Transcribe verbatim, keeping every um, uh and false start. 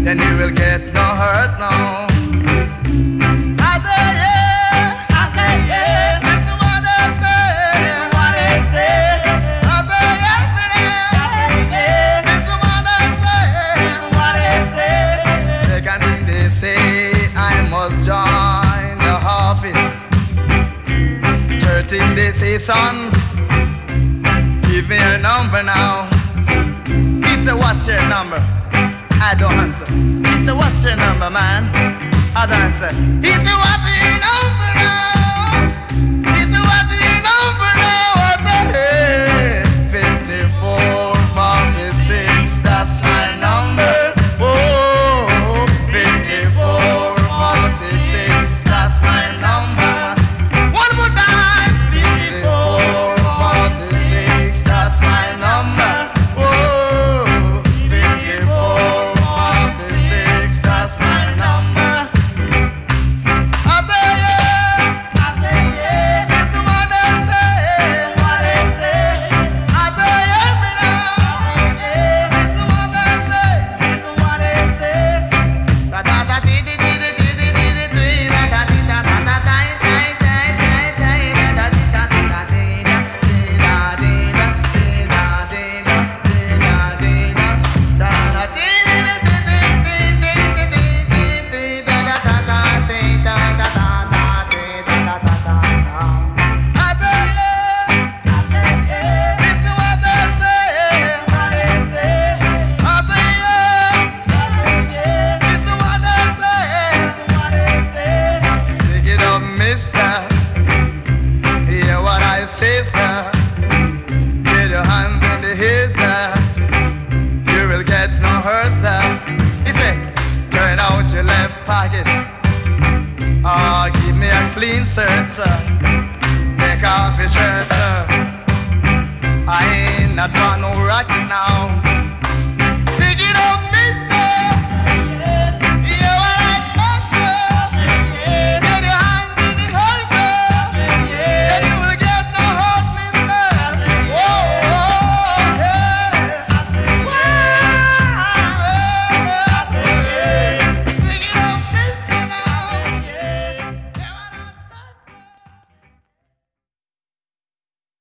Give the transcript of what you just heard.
then you will get no hurt now. I say yeah, I say yeah, this is what I say, this is what I say. I say yeah, yeah, this is what I say, this is what I say. Second thing they say, I must join the office. Third thing they say, son, give me your number now. He said, what's your number? I don't answer. He said, what's your number, man? I don't answer. He said, what's your number now? He said, what's your number now? I said, hey, fifty-four forty-six, that's my number. Oh, fifty-four forty-six, that's my number. One more time. fifty-four forty-six, that's my number. Clean shirt, sir. Take off your shirt, sir. I ain't not one